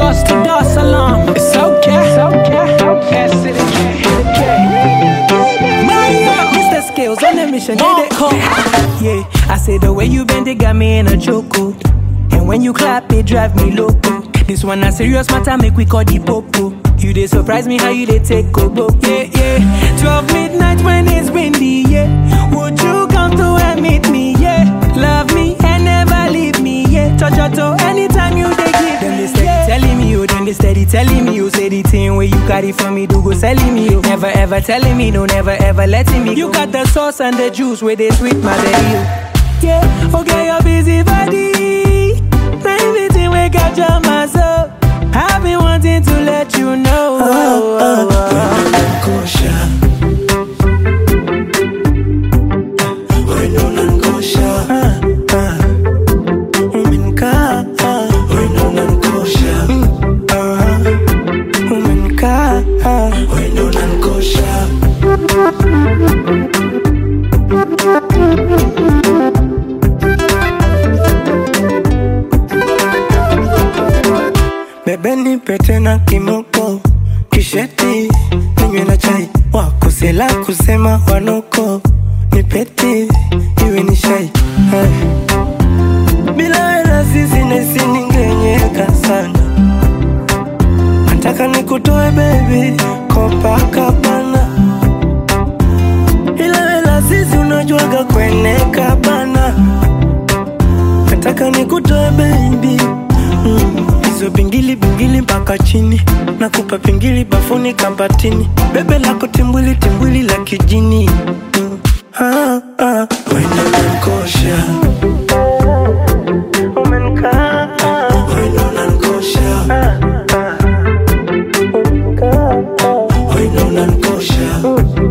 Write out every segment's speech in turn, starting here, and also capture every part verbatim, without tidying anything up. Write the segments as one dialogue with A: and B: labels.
A: dust to dust alarm. It's okay, it's okay, okay. S to the K, to the K. Mister Skills on the mission, they call. Yeah, I say the way you bend it got me in a choco. And when you clap it drive me loco. This one a serious matter make we call the popo. You dey surprise me how you dey take go. Yeah, yeah. Twelve midnight when it's windy, yeah. Would you come to and meet me, yeah? Love me and never leave me, yeah. Touch your toe anytime you dey give. Then they steady yeah. telling me, oh, then they steady telling me, oh. Say the thing where you carry from me, do go selling me, oh. Never ever telling me, no, never ever letting me go. You got the sauce and the juice where they sweet my belly, oh. Yeah, okay, you're busy body. Everything we got your myself. I've been wanting to let you know. Oh, oh, oh.
B: Bebe nipe tena kimoko kisheti ninywe na chai wakosela kusema wanoko nipeti iwe ni shai hey. Bila wena sisi nesi ningenyeka sana. Nataka nikutoe baby Copacabana. Ila wena sisi unajuaga kweneka bana. Nataka nikutoe baby mm. Hizo bingili bingili mpaka chini. Nakupa pingili bafuni kambatini. Bebe lako timbwili timbwili la kijini mm. ah, ah. Wena nankosha Umenka Wena nankosha Wena nankosha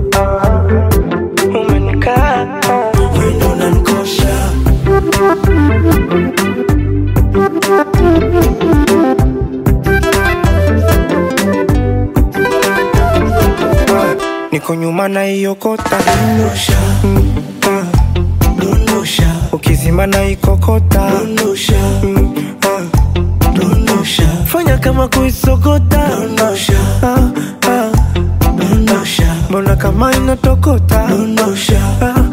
B: Umenka Wena nankosha Niko nyuma na iyo kota Dondosha mm, ah. Dondosha ukizima na ikokota Dondosha mm, ah. Dondosha fanya kama kuisokota Dondosha ah, ah. Dondosha mbona kama inatokota Dondosha ah.